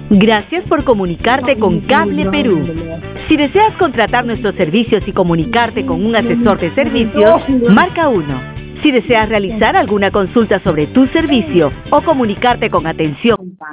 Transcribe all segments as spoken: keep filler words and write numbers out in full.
Gracias por comunicarte con Cable Perú. Si deseas contratar nuestros servicios y comunicarte con un asesor de servicios, marca uno. Si deseas realizar alguna consulta sobre tu servicio o comunicarte con atención.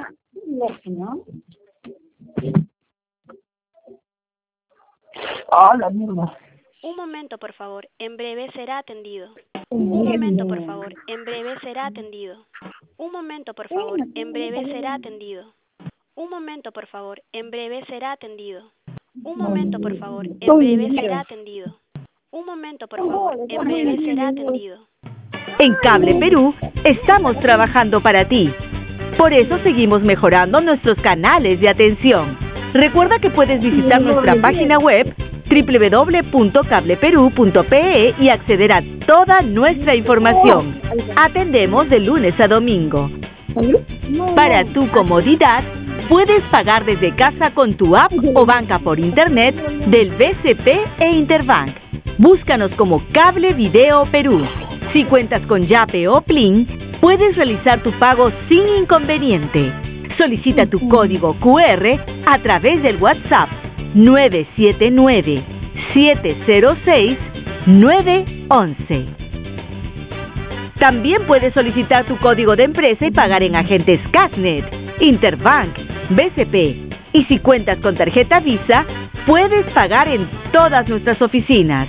Hola, mierda. Un momento, por favor. En breve será atendido. Un momento, por favor. En breve será atendido. Un momento, por favor. En breve será atendido. Un momento, por favor. En breve será atendido. Un momento, por favor. En breve será atendido. Un momento, por favor. En breve será atendido. En Cable Perú estamos trabajando para ti. Por eso seguimos mejorando nuestros canales de atención. Recuerda que puedes visitar nuestra página web doble u doble u doble u punto cable perú punto pe e y acceder a toda nuestra información. Atendemos de lunes a domingo. Para tu comodidad, puedes pagar desde casa con tu app o banca por internet del B C P e Interbank. Búscanos como Cable Video Perú. Si cuentas con Yape o Plin, puedes realizar tu pago sin inconveniente. Solicita tu código cu erre a través del WhatsApp nueve siete nueve, siete cero seis, nueve once. También puedes solicitar tu código de empresa y pagar en agentes Casnet, Interbank, B C P. Y si cuentas con tarjeta Visa, puedes pagar en todas nuestras oficinas.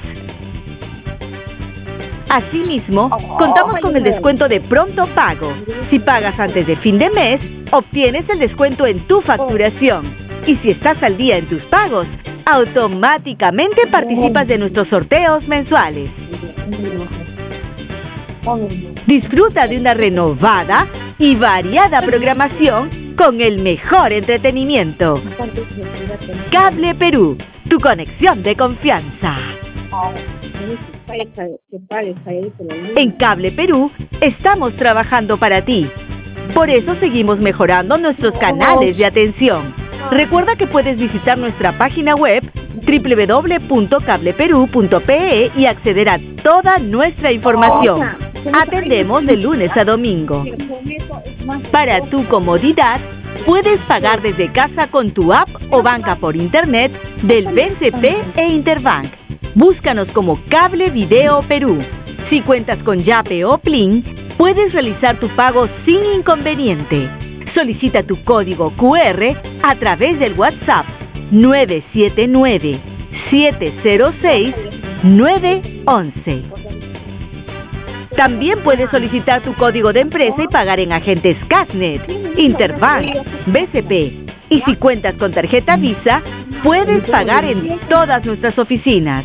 Asimismo, contamos con el descuento de pronto pago. Si pagas antes de fin de mes, obtienes el descuento en tu facturación. Y si estás al día en tus pagos, automáticamente participas de nuestros sorteos mensuales. Disfruta de una renovada y variada programación con el mejor entretenimiento. Cable Perú, tu conexión de confianza. En Cable Perú estamos trabajando para ti. Por eso seguimos mejorando nuestros canales de atención. Recuerda que puedes visitar nuestra página web doble u doble u doble u punto cable perú punto pe e y acceder a toda nuestra información. Atendemos de lunes a domingo. Para tu comodidad, puedes pagar desde casa con tu app o banca por internet del B C P e Interbank. Búscanos como Cable Video Perú. Si cuentas con Yape o Plin, puedes realizar tu pago sin inconveniente. Solicita tu código cu erre a través del WhatsApp nueve siete nueve, siete cero seis, nueve once. También puedes solicitar tu código de empresa y pagar en agentes Casnet, Interbank, B C P. Y si cuentas con tarjeta Visa, puedes pagar en todas nuestras oficinas.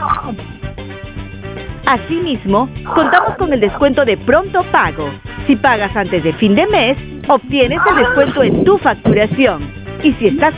Asimismo, contamos con el descuento de pronto pago. Si pagas antes de fin de mes, obtienes el descuento en tu facturación. Y si estás